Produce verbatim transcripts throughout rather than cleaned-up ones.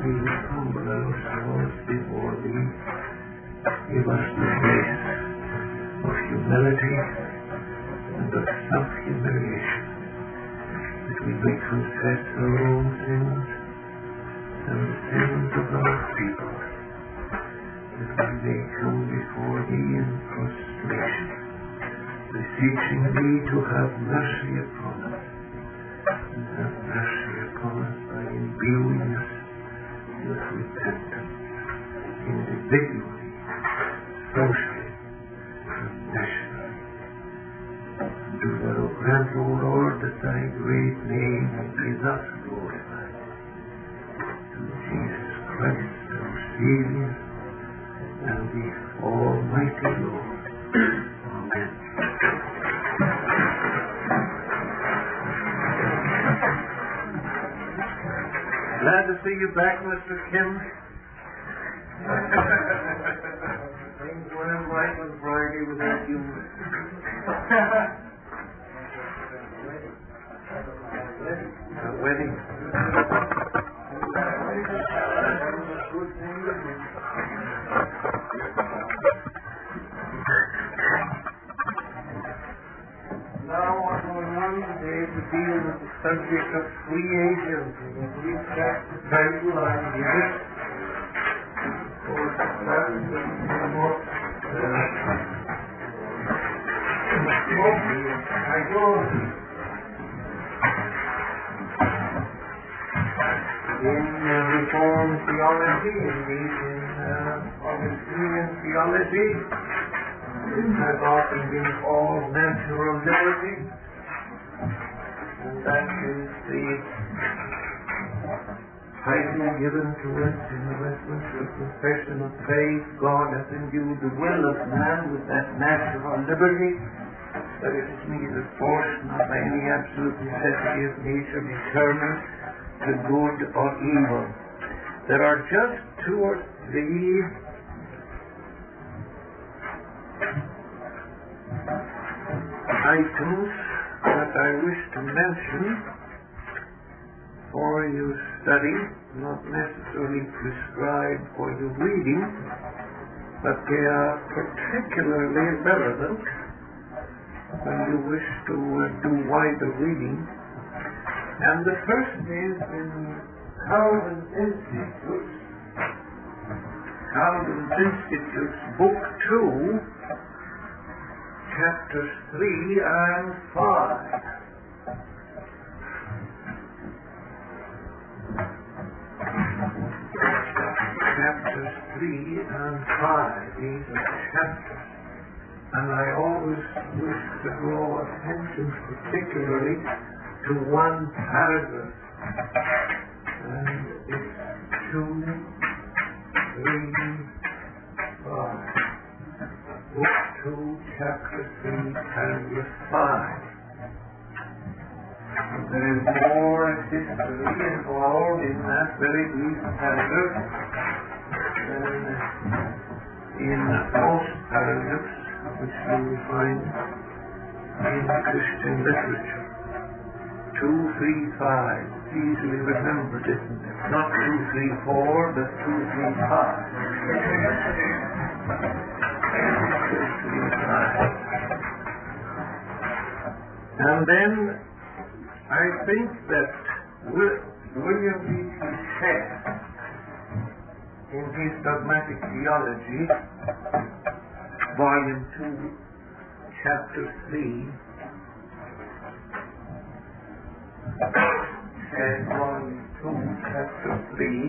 we humble ourselves before Thee, give us the grace of humility and of self-humiliation, that we may confess our own sins and the sins of our people, that we may come before Thee in prostration, beseeching Thee to have mercy upon us, and have mercy upon us by imbuing us with repentance, individually, socially, and nationally. And do Thou grant, O Lord, that Thy great name may be thus glorified. Through Jesus Christ, our Savior, and the Almighty Lord. Amen. Glad to see you back, Mister Kim. Things went right on Friday without you. A wedding. Now I'm going on today to deal with the subject of free agents. And we've got the title on here. Of course, that's the book. I go in uh, Reformed theology, indeed in uh, Augustinian theology. I've often been called natural liberty, and that is the title given to us in the Westminster Confession of Faith. God hath endued the will of man with that natural liberty, that it is neither forced nor by any absolute necessity of nature determined to good or evil. There are just two or three items that I wish to mention for your study, not necessarily prescribed for your reading, but they are particularly relevant when you wish to uh, do wider reading. And the first is in Calvin's Institutes, Calvin's Institutes, Book two, Chapters three and five. Chapters three and five. These are chapters. And I always wish to draw attention particularly to one paragraph. And it's two, three, five. Book two, chapter three, paragraph five. There is more history involved in that very brief paragraph than in most paragraphs which you will find in Christian literature. Two, three, five. Easily remembered, isn't it? Not two, three, four, but two, three, five. And then I think that William B. Shedd, in his Dogmatic Theology, Volume two, Chapter three, Shedd, Volume two, Chapter three,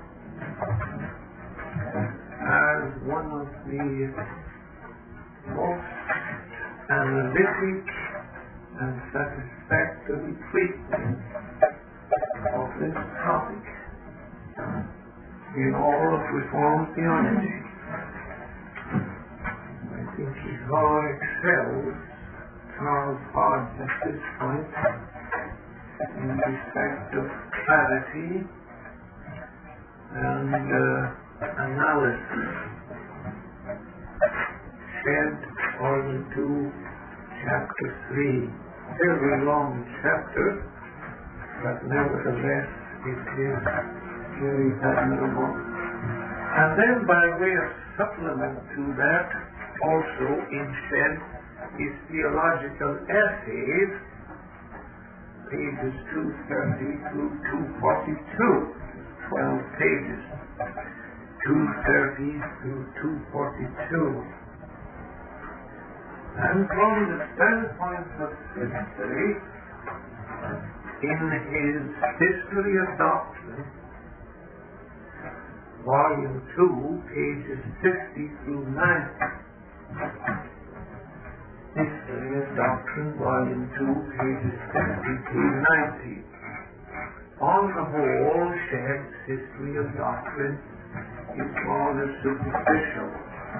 as one of the most analytic and satisfactory treatment of this topic in all of Reformed theology. I think he far excels Charles Hodge at this point in respect of clarity and uh, analysis. Shedd, Volume two, Chapter three. Very long chapter, but nevertheless it is very admirable. And then by way of supplement to that, also in Shedd, his theological essays, pages two thirty through two forty-two, twelve pages, two thirty through two forty-two. And from the standpoint of history, in his History of Doctrine, Volume two, pages fifty through ninety. History of Doctrine, Volume two, pages fifty through ninety. On the whole, Shedd's History of Doctrine is rather superficial.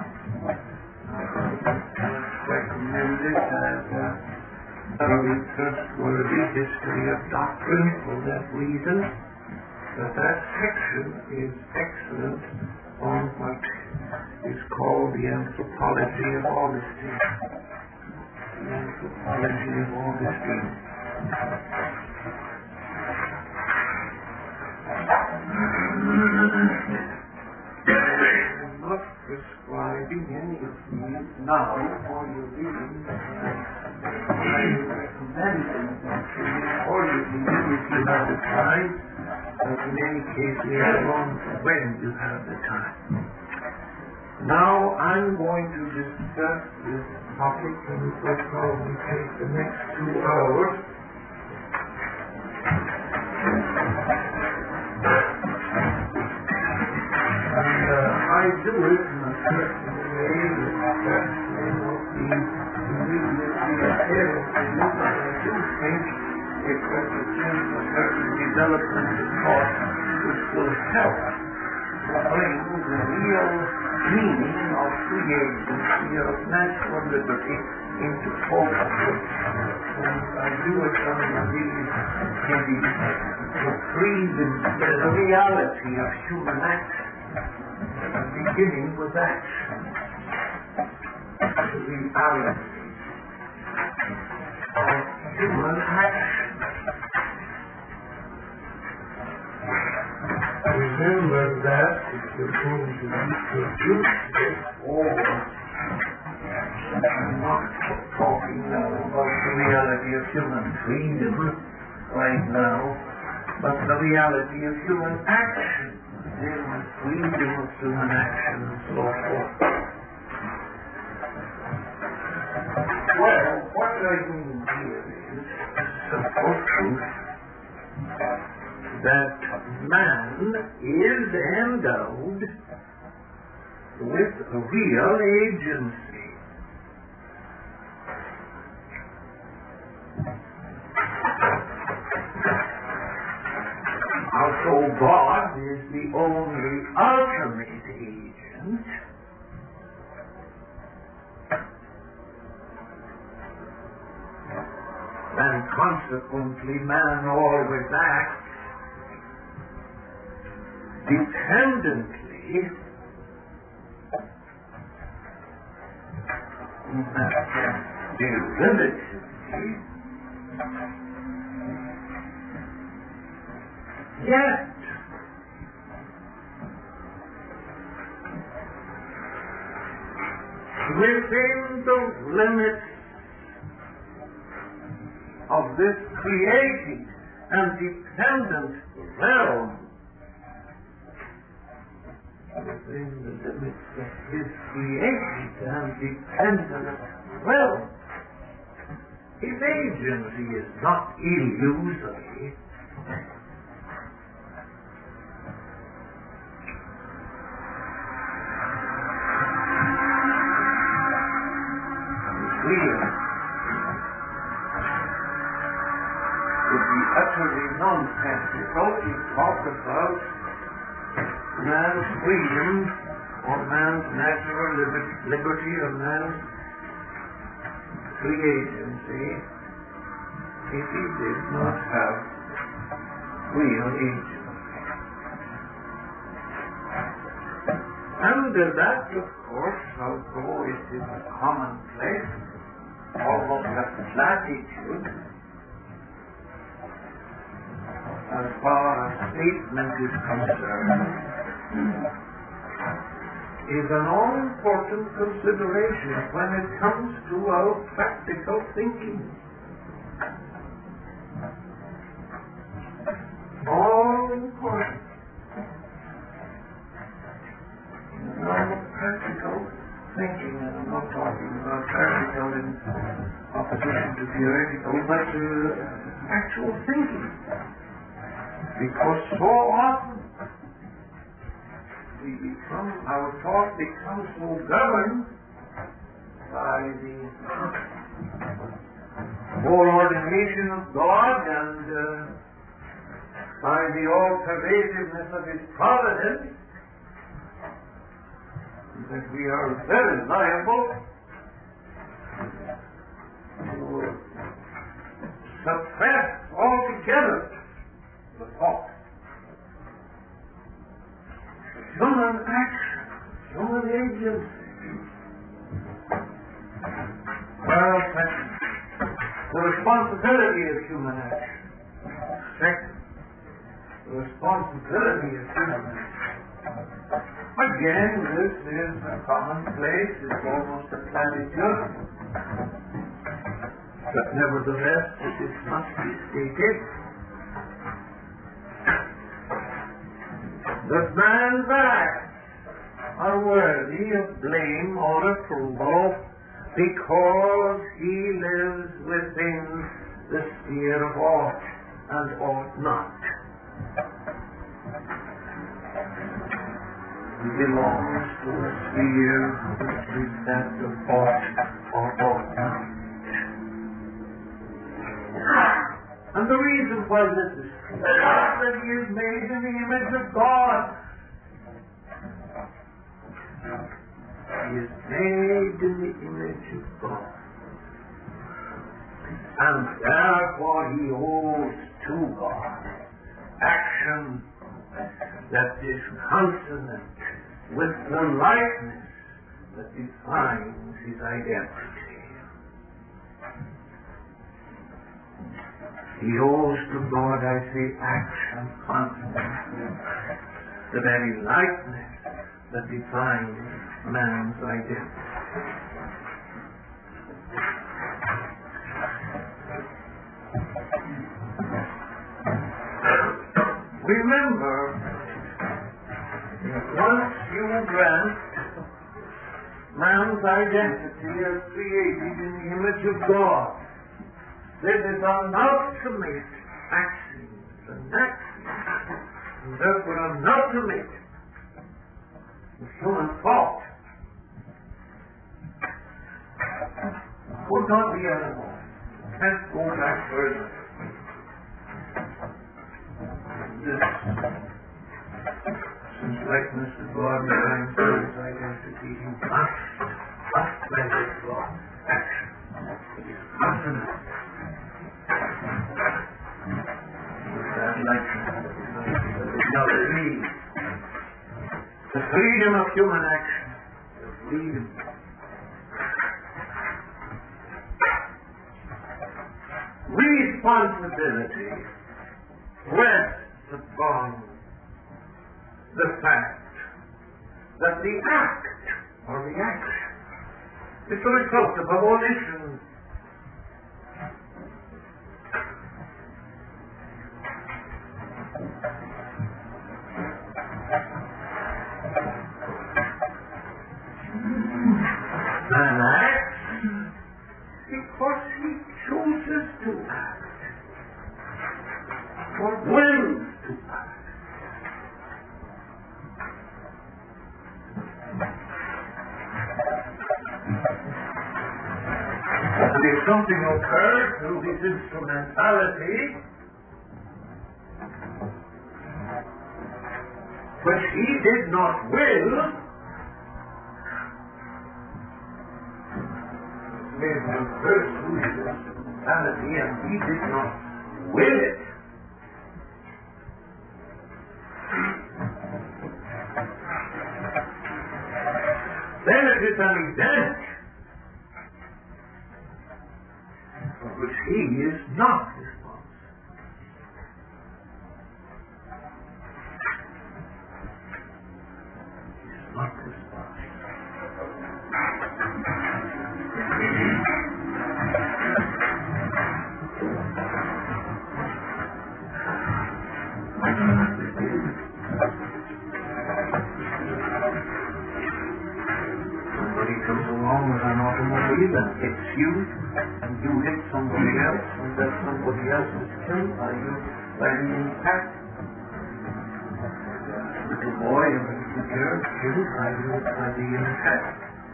I recommend it as a very trustworthy History of Doctrine for that reason. But that section is excellent on what is called the Anthropology of Augustine. The Anthropology of Augustine. I'm not prescribing any of these now for your reading. I recommend them for you to read if you have the time. But in any case, we are on when you have the time. Now I'm going to discuss this topic, and it will probably take the next two hours. And uh, I do it in a certain way that may not be immediately apparent to you, but I do think it represents a certain development of thought which will help to bring the real meaning of free agency, of natural liberty, into focus. And I do it under these maybe to freeze the reality of human action, beginning with action. The reality of human action. Remember that if you're going to reproduce this or I'm not talking now about the reality of human freedom right now, but the reality of human action, the freedom of human action and so forth. Well, what I mean here is simple truth that man is endowed with real agency. Also, God is the only ultimate agent. And consequently, man always acts dependently derivatively, yet within the limits of this created and dependent realm, within the limits of his created and dependent realm, his agency is not illusory. It's real. Would be utterly nonsensical to talk about man's freedom or man's natural liber- liberty or man's free agency if he did not have real agency. Under that, of course, although it is a commonplace, almost a platitude, as far as statement is concerned, is an all-important consideration when it comes to our practical thinking. All important. Now, practical thinking, and I'm not talking about practical in opposition to theoretical, but uh, actual thinking. Because so often we become, our thought becomes so governed by the foreordination of God and uh, by the all-pervasiveness of His providence that we are very liable to suppress altogether the thought. Human action, human agency. Well, second, the responsibility of human action. Second, the responsibility of human action. Again, this is a commonplace, it's almost a platitude, but nevertheless, it must be stated that man's acts are worthy of blame or approval because he lives within the sphere of ought and ought not. He belongs to a sphere which is that of ought or ought not. And the reason why this is that he is made in the image of God. He is made in the image of God. And therefore he owes to God action that is consonant with the likeness that defines his identity. He owes to God, I say, action consonant with the very likeness that defines man's identity. Remember, once you grant man's identity as created in the image of God, this is an ultimate axiom, an axiom, and therefore an ultimate human thought. Could not be otherwise. Let's go back further. This, since likeness to God defines man's identity, he must, must measure God. Action. It is consonant. That likeness is not free. The freedom of human action. The freedom. Responsibility rests upon the fact that the act or the action is the result of a volition. Man acts because he chooses to act or wills to act. And if something occurs through his instrumentality, which he did not will, made him first through his instrumentality, and he did not will it, then it is an event for which he is not responsible. hits you, and you hit somebody else, and that somebody else is killed by you by the impact. A little boy and a little girl killed by you by the impact.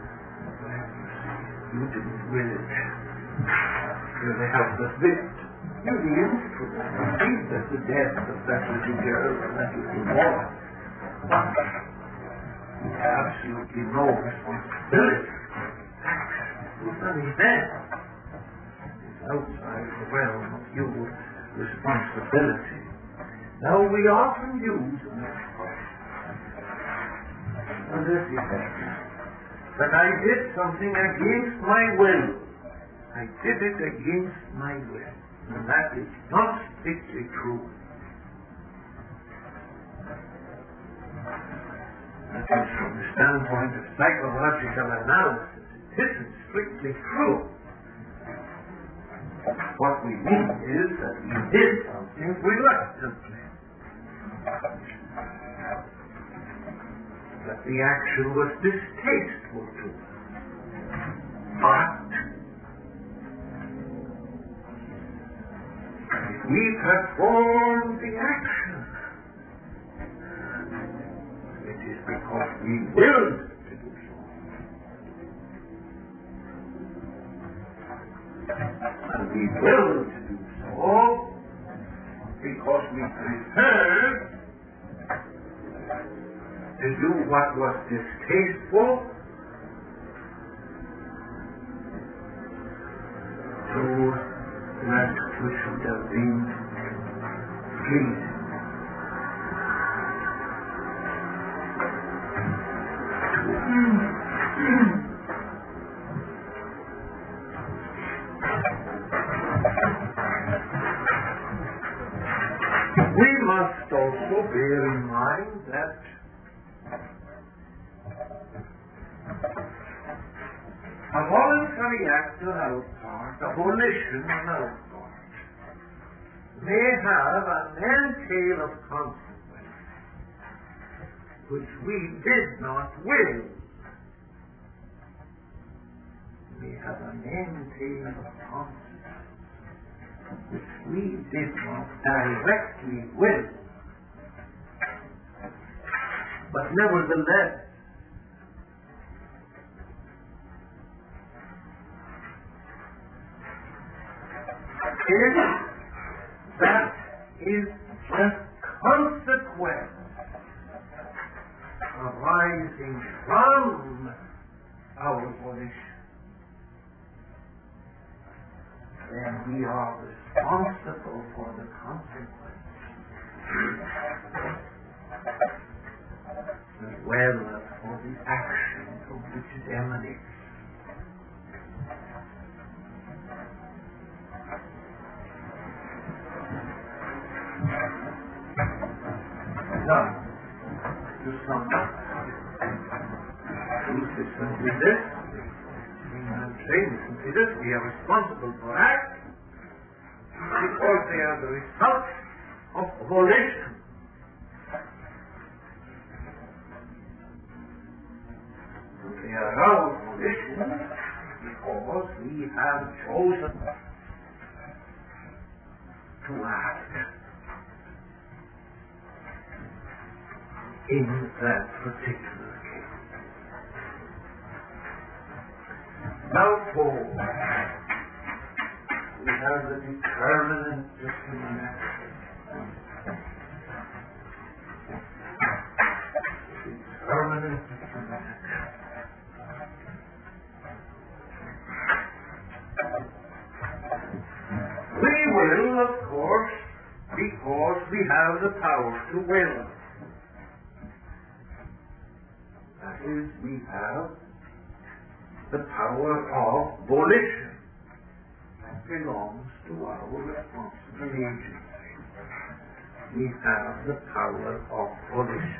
You didn't will it. You're the helpless victim. You're the instrument. You see that the death of that little girl and that little boy. But you have absolutely no responsibility. Who's an event? It's outside the realm of your responsibility. Now we often use this effect that I did something against my will. I did it against my will. And that is not strictly true. That is from the standpoint of psychological analysis. It isn't strictly true. What we mean is that we did something reluctantly. That the action was distasteful to us. But we performed the action. It is because we willed to do so. And we willed to do so because we preferred to do what was distasteful to that which would have been pleasing. We must also bear in mind that a voluntary act on our part, a volition on our part, may have an entail of consequence which we did not will. May have an entail of consequence which we did not directly will. But nevertheless, if that is the consequence arising from our volition, then we are responsible for the consequence as well as for the action from which it emanates. Now, to sum up, truth is simply this. I'm saying simply this. We are responsible for acts because they are the result of volition. They are our volition because we have chosen to act in that particular case. Now, for we have the determinant discrimination. Determinant discrimination. We will, of course, because we have the power to will. That is, we have the power of volition. That belongs to our responsible agency. We have the power of volition.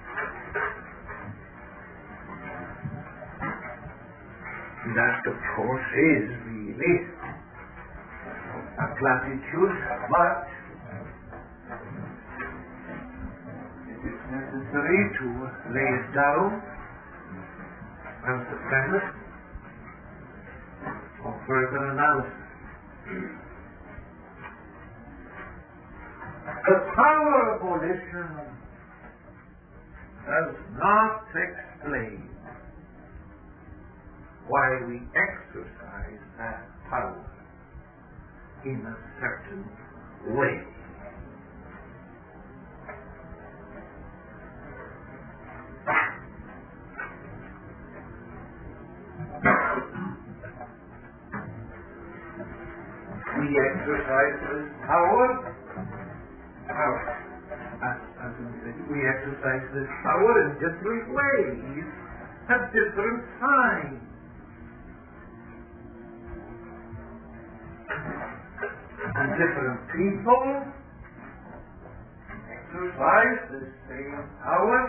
That, of course, is really a platitude, but it is necessary to lay it down as the premise further analysis. The power of volition does not explain why we exercise that power in a certain way. We exercise this power, power as, as we exercise this power in different ways at different times. And different people exercise the same power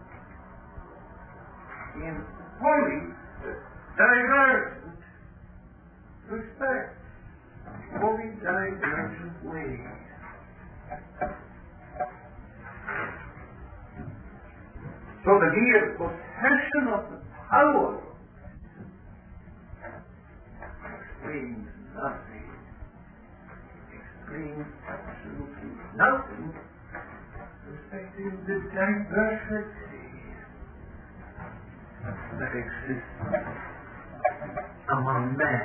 in wholly divergent respects, wholly divergent ways. So the mere possession of the power explains nothing. Explains absolutely nothing respecting the diversity that exists among men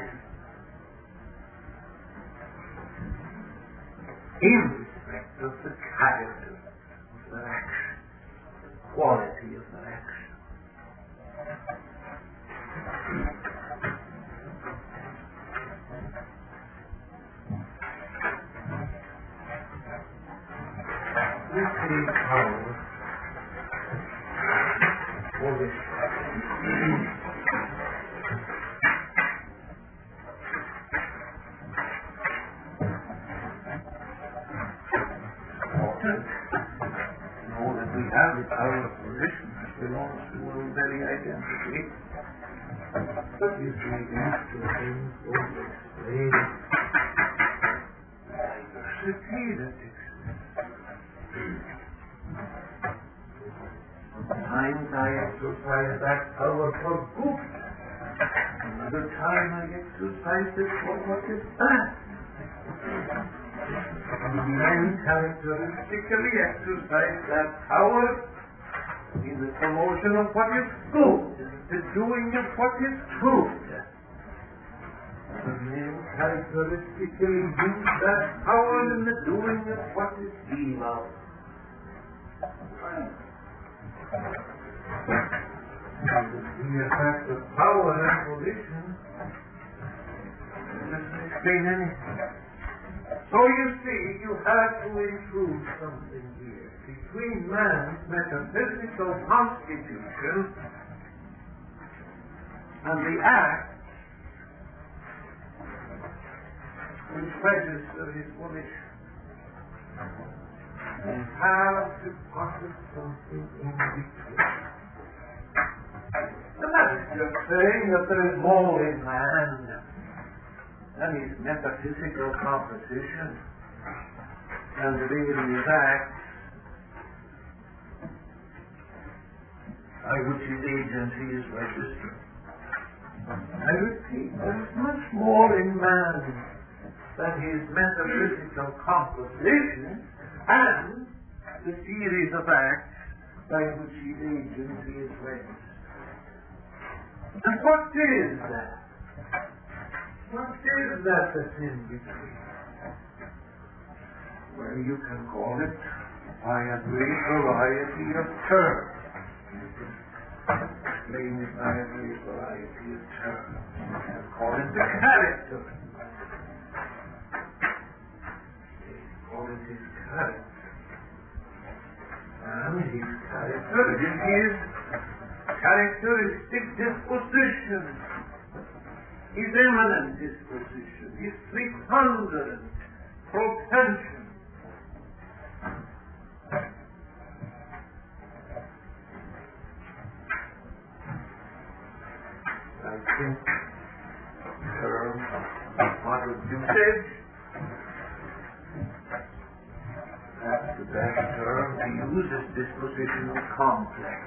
in respect of the character of their action, the quality of their action. We see power for this. Know that we have the power of volition that belongs to our very identity. But you see, these two things don't explain the diversity that exists. Sometimes I exercise that power for good. Another time I exercise it for what is bad. Men characteristically exercise that power in the promotion of what is good, the doing of what is good. And men characteristically use that power in the doing of what is evil. And the effect of power and volition doesn't explain anything. So you see, you have to include something here between man's metaphysical constitution and the act which register his volition. You have to posit something in between. And that is just saying that there is more in man than his metaphysical composition and really his acts by which his agency is registered. I repeat, there is much more in man than his metaphysical composition and the series of acts by which his agency is registered. And what is that? What is that that's in between? Well, you can call it by a great variety of terms. You can explain it by a great variety of terms. You can call it the character. You can call it his character. And his character is his characteristic disposition. His eminent disposition, his preponderant propension. I think the term modern usage, that's the best term to use, is dispositional complex.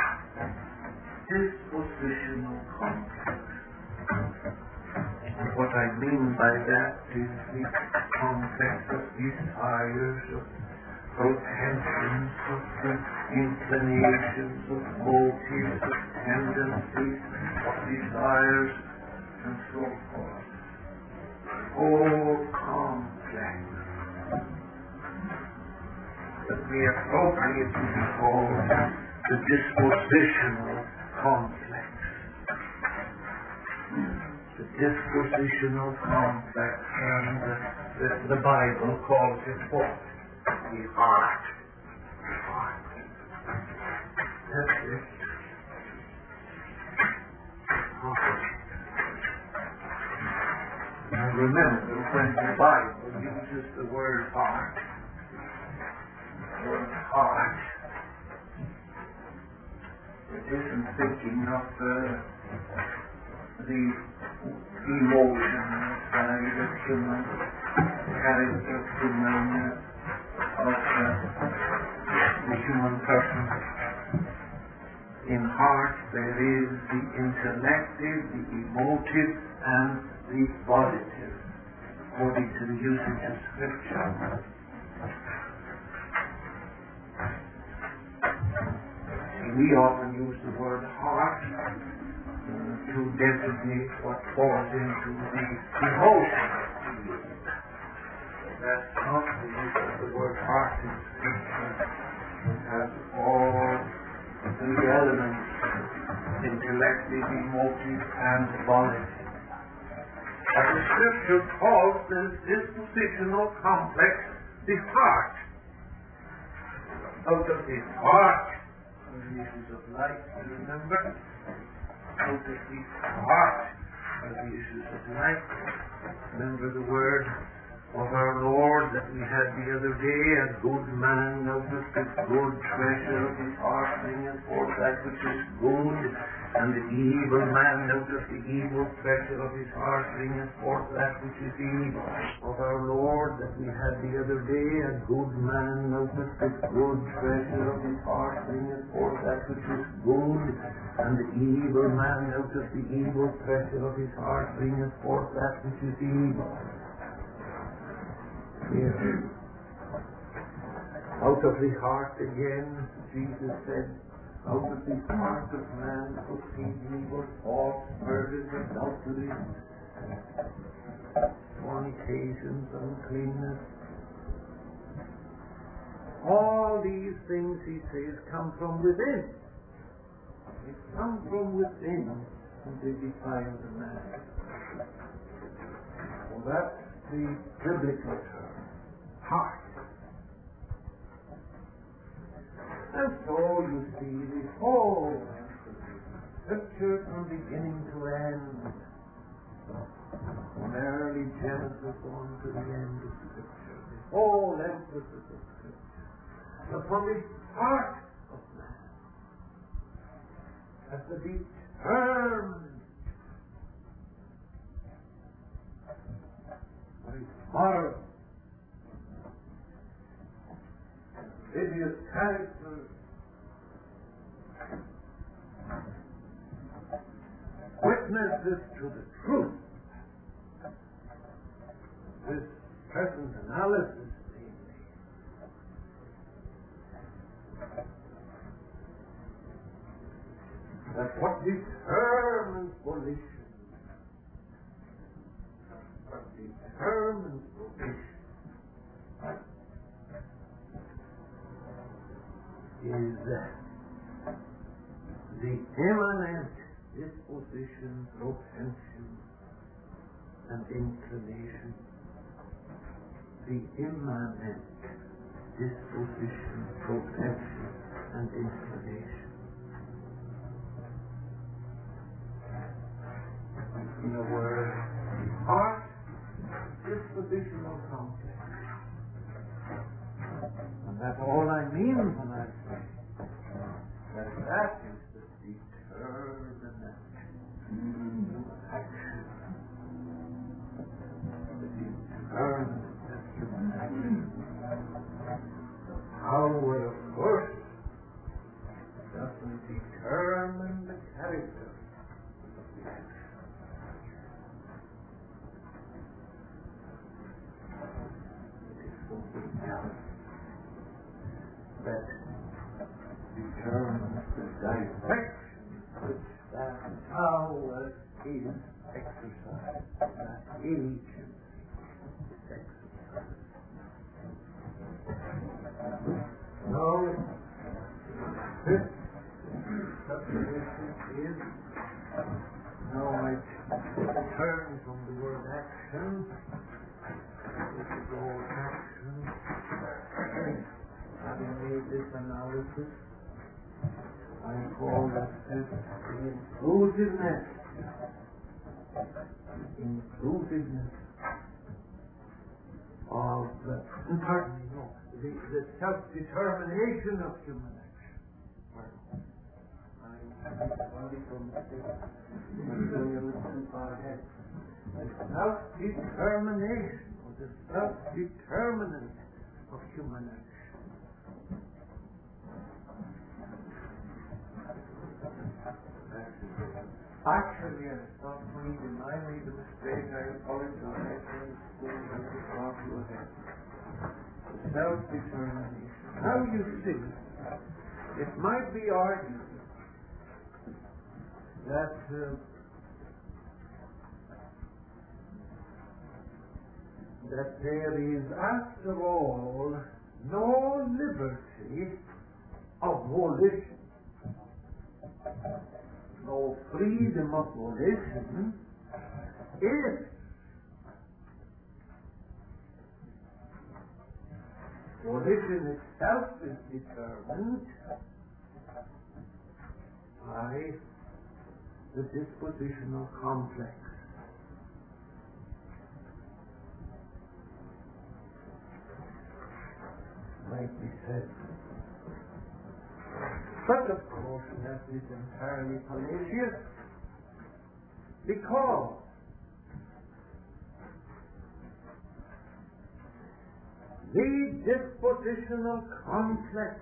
Dispositional complex. What I mean by that is the complex of desires, of propensions, of the inclinations, of motives, of tendencies, of desires, and so forth. Oh, complex. That we appropriately call the dispositional complex. The dispositional complex, and the, the, the Bible calls it what? The heart. Heart. That's it. Heart. Now remember, when the Bible uses the word heart, the word heart, it isn't thinking of the, the emotion side of human character, of human, of uh, the human person. In heart there is the intellective, the emotive, and the volitive, according to the usage of Scripture. We often use the word heart to designate what falls into the emotion. That's not the use of the word heart in Scripture. It has all the elements, intellective, emotive, and volitive. But the Scripture calls this dispositional complex the heart. Out of the heart are the issues of life, you remember? Out of the heart are the issues of life. Remember the word of our Lord that we had the other day, a good man out of the good treasure of his heart bringeth forth that which is good, and the evil man out of the evil treasure of his heart bringeth forth that which is evil. Of our Lord that we had the other day, a good man out of the good treasure of his heart bringeth forth that which is good, and the evil man out of the evil treasure of his heart bringeth forth that which is evil. Here. Out of the heart again, Jesus said, out of the heart of man proceed evil thoughts, murders, adulteries, fornications, uncleanness. All these things, he says, come from within. They come from within, and they defile the man. Well, that's the biblical term. Heart. And so you see the whole Scripture from beginning to end, from early Genesis on to the end of Scripture, the whole emphasis of Scripture upon the heart of man as the determined, very horrible, hideous character, witnesses to the truth. This present analysis being made, that what determines volition, what determines volition, is the immanent disposition, propension, and inclination. The immanent disposition, propension, and inclination. In a word, the heart, dispositional complex. And that's all I mean when I say that that is the determinant action. The determinant human action. However, of course, doesn't determine the character of the action. self that determines the direction which that power is exercised, that agency is exercised. So, this supposition is, now I turn from the word action, this is all action. Having made this analysis, I call that this the inclusiveness, inclusiveness of, uh, pardon me, no, the, the self-determination of human action. Pardon. I'm sorry for mistake. I'm going a little too far ahead. The self-determination, or the self-determinant of human action. Actually, I stopped reading. I made a mistake. I apologize. In school, I just brought you ahead. Self-determination. Now you see, it might be argued that uh, that there is, after all, no liberty of volition. No freedom of volition if volition itself is determined by the dispositional complex. Might be said. But of course that is entirely fallacious, because the dispositional complex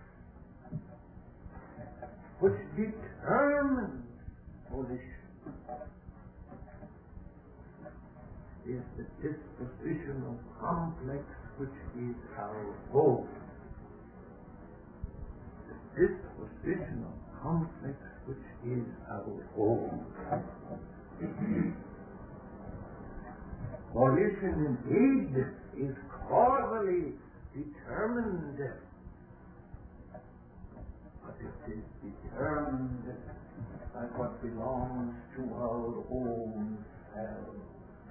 which determines volition is the dispositional complex which is our own. Dispositional complex which is our own. Volition indeed is causally determined, but it is determined by what belongs to our own self.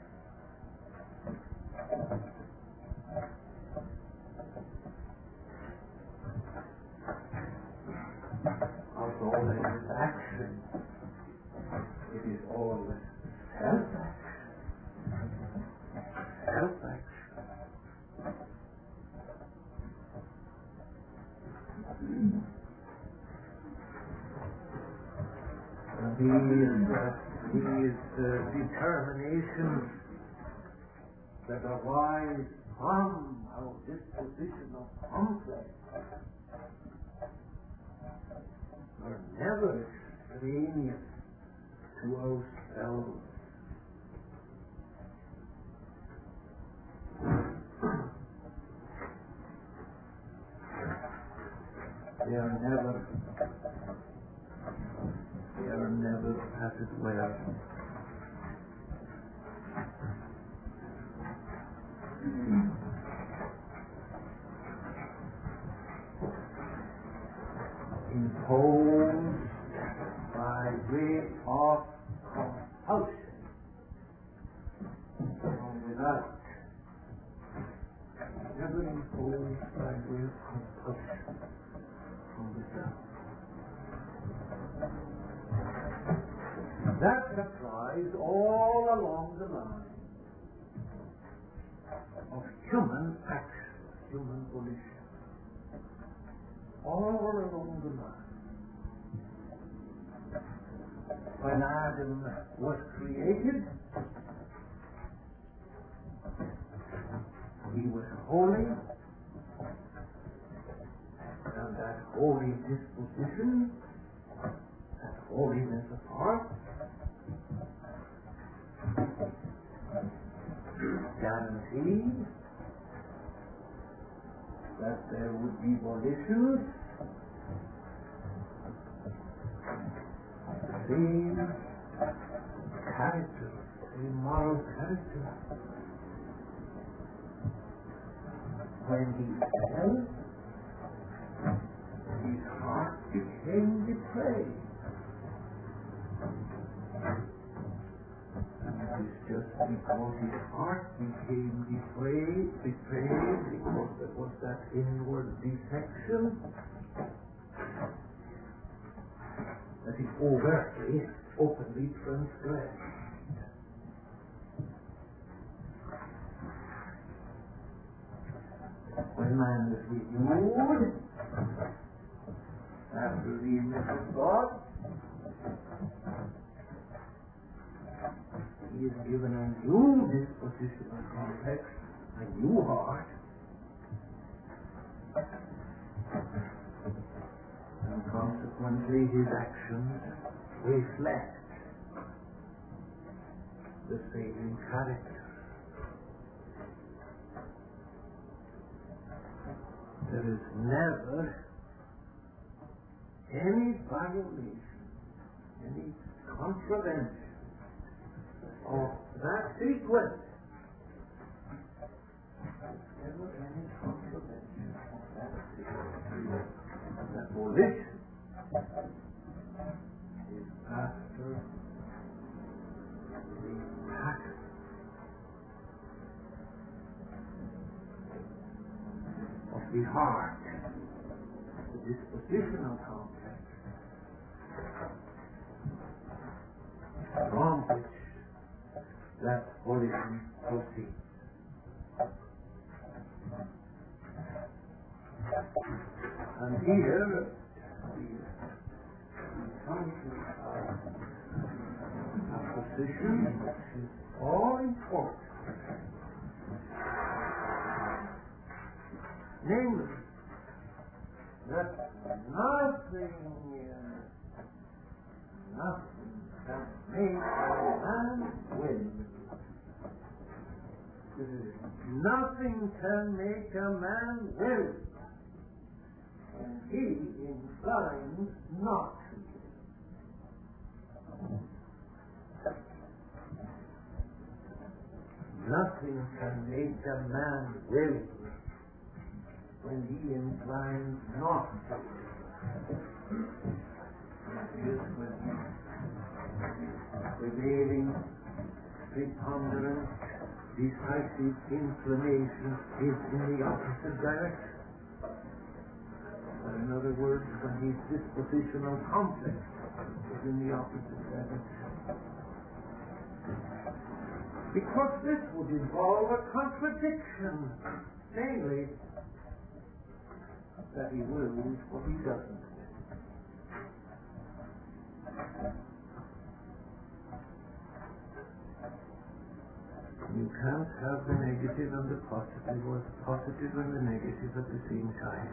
Although it is action, it is always self-action. Self-action. These, uh, these uh, determinations that arise from our dispositional complex are never extraneous to ourselves. They are never, they are never, as it were, imposed by way of compulsion from without. Never imposed by way of compulsion from without. That applies all along the line of human action, human volition. All along the line. When Adam was created, he was holy, and that holy disposition, that holiness of heart, guaranteed that there would be volitions, the same character, same moral character. When he fell, his heart became depraved. And it is just because his heart became depraved, betrayed, because there was that inward defection, that he overtly, openly transgressed. When man is renewed after the image of God, he is given a new dispositional complex, a new heart, and consequently his actions reflect the saving character. There is never any violation, any contravention of that sequence. Never any contravention of that sequence. That volition is after the pattern of the heart, the dispositional complex, from which that volition proceeds. And here, we come to a position which is all important. Namely, that nothing, uh, nothing can make a man win. Nothing can make a man will, and he inclines not to. Nothing can make a man will when he inclines not to. That is when prevailing, preponderant, decisive inclination is in the opposite direction. Or in other words, when his dispositional complex is in the opposite direction. Because this would involve a contradiction, namely, that he wills what he doesn't. You can't have the negative and the positive, or the positive and the negative at the same time.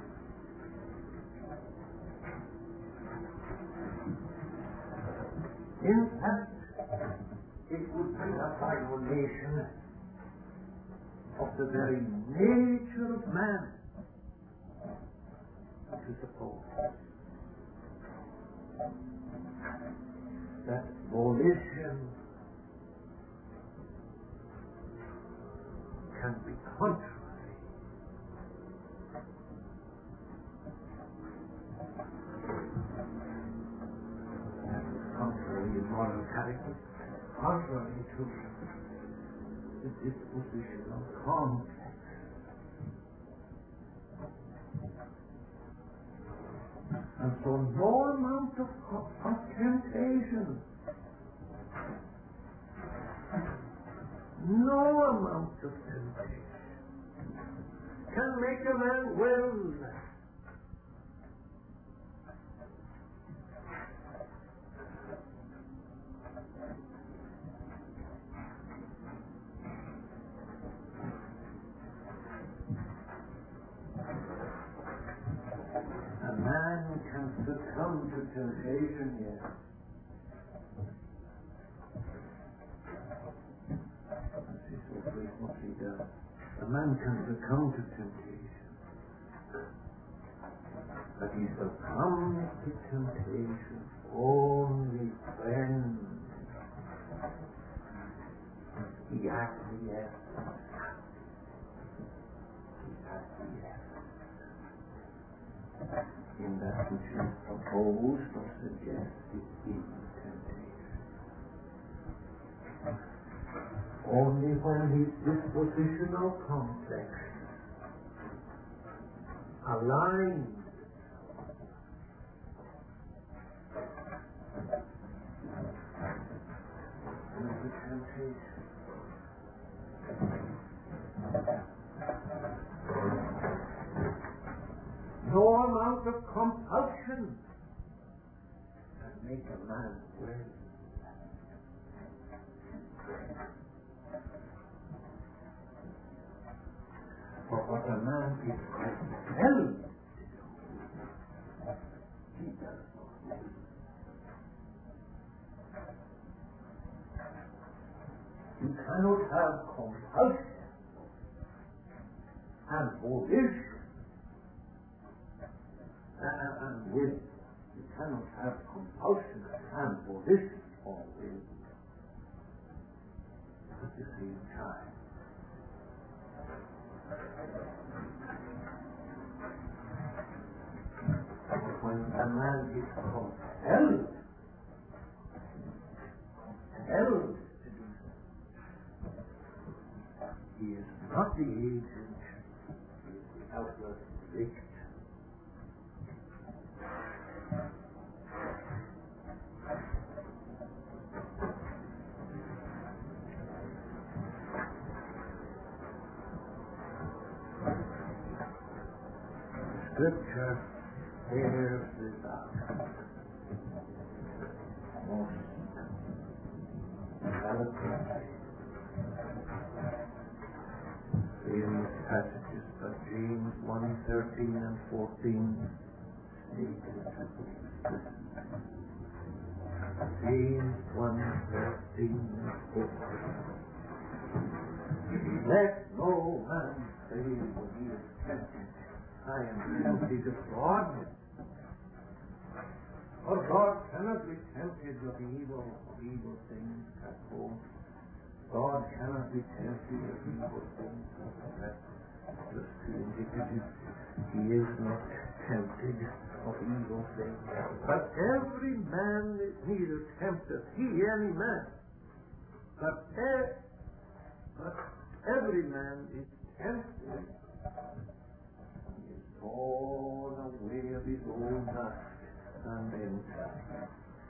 In fact, it would be a violation of the very nature of man to suppose that volition can be contrary contrary in moral character, contrary to the dispositional complex. And so no amount of, of temptation, no amount of temptation can make a man will. A man can succumb to temptation, yes. As he so frequently does. A man can succumb to temptation. But he succumbs to temptation only when he acquiesces. He acquiesces in that which is proposed or suggested in temptation. Only when his dispositional complex aligns with the temptation. No amount of compulsion can make a man well. For what a man is compelled to do, he does not do. You cannot have compulsion and volition and, and will. You cannot have compulsion and volition or will at the same time. When a man is compelled, compelled to do so, he is not the agent, he is the outward victim. Scripture bears this out most eloquently in passages of James one thirteen and fourteen stated. James one thirteen and fourteen. Let no man say when he is tempted, I am tempted of God. For God cannot be tempted of evil, of evil things at home. God cannot be tempted of evil things that just to indicate he is not tempted of evil things. But every man is neither tempted, he any man. But, e- but every man is tempted. He is torn away of his own lust and enticed.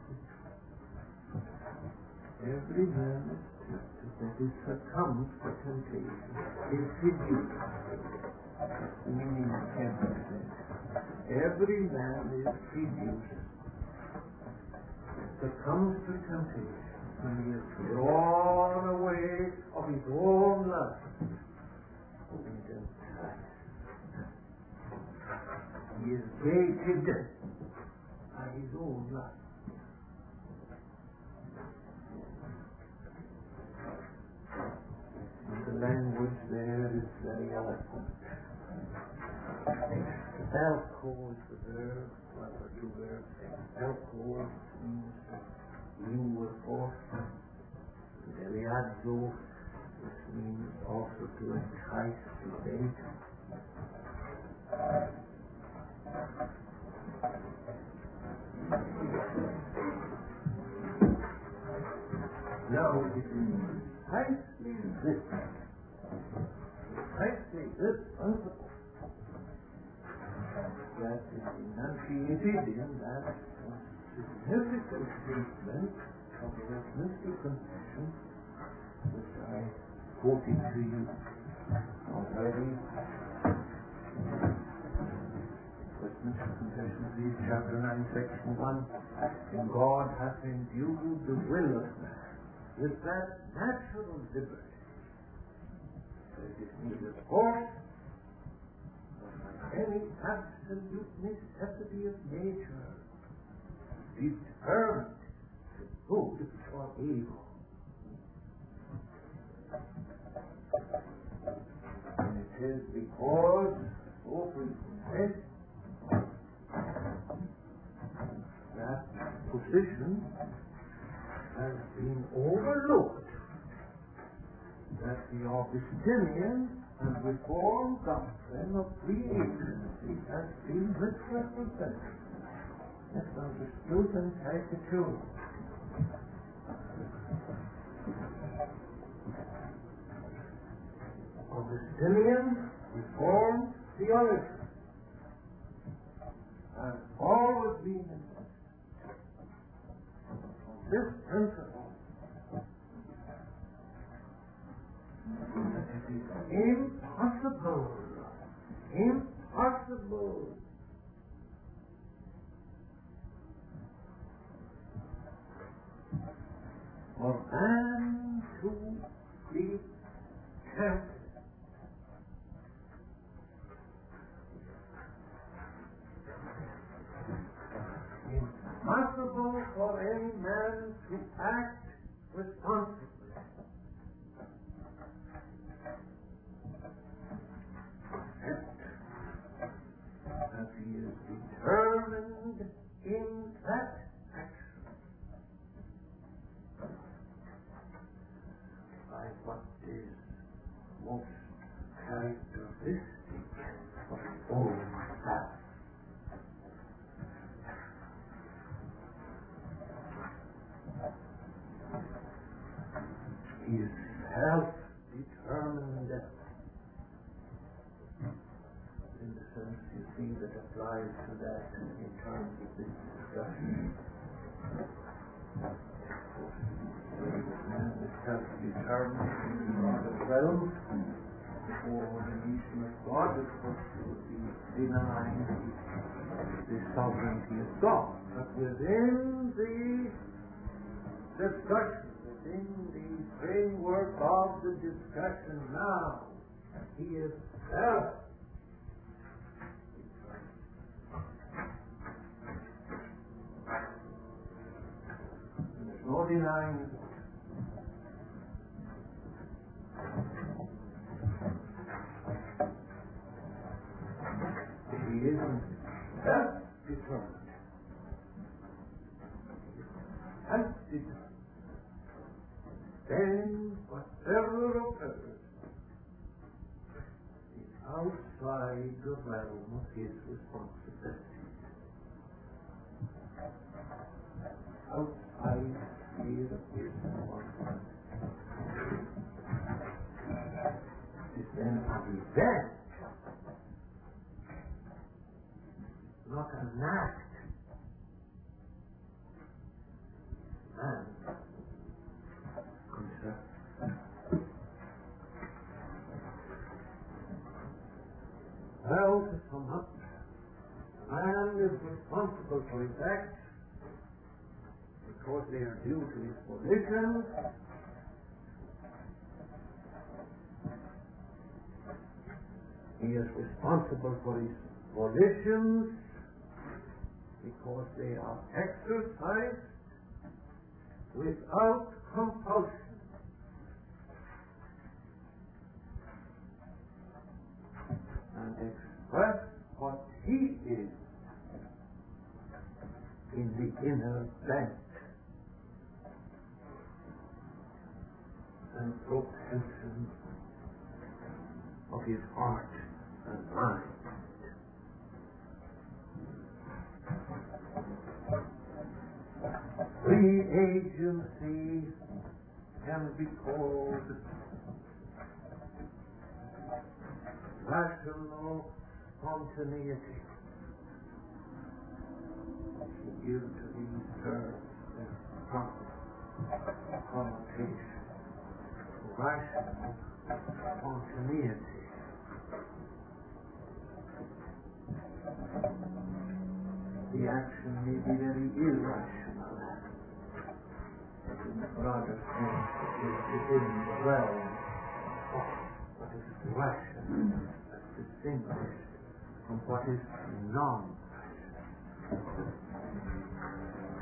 Every man is tempted, that is succumbed to temptation, is seduced. That's the meaning of tempted. Every man is seduced, succumbs to temptation, when he is drawn away of his own lust and enticed. He is baited by his own lust. And the language there is very eloquent. Alco is the verb, what are two verbs? Alco means lure forth. Deliazzo, which means also to entice, to bait. Now it is precisely this, precisely this principle that is enunciated in that significant statement of the Westminster Confession, which I quoted to you already. Westminster Confession, chapter nine, section one. And God hath endued the will of man with that natural liberty. It is neither force nor any absolute necessity of nature determined to good or evil. And it is because so frequently that position has been overlooked, that the Augustinian and Reformed doctrine of free agency has been misrepresented, misunderstood, and caricatured. Augustinian Reformed theology has always been this principle, that it is impossible, impossible for man to be tempted. Impossible for any man to act responsibly. Except that he is determined in that action by what is most characteristic of his own self. He is self-determined in the sense, you see, that applies to that in terms of this discussion. Man is self-determined in God's realm before the nation of God, of course, would be denying the sovereignty of God. But within the discussion, within the framework of the discussion now, he is self. There's no denying it. He isn't self-determined. Self-determined. Then whatever occurs is outside the realm of his responsibility. Outside the sphere of his responsibility. It is then an event, not an act. And well, to sum up, man is responsible for his acts because they are due to his volition. He is responsible for his volitions because they are exercised without compulsion. And express what he is in the inner bent and propension of his heart and mind. Free agency can be called rational spontaneity. To give to these terms a proper connotation. Rational spontaneity. The action may be very irrational, but in the broader sense it is within the realm of what is rational, as distinguished from what is non-rational.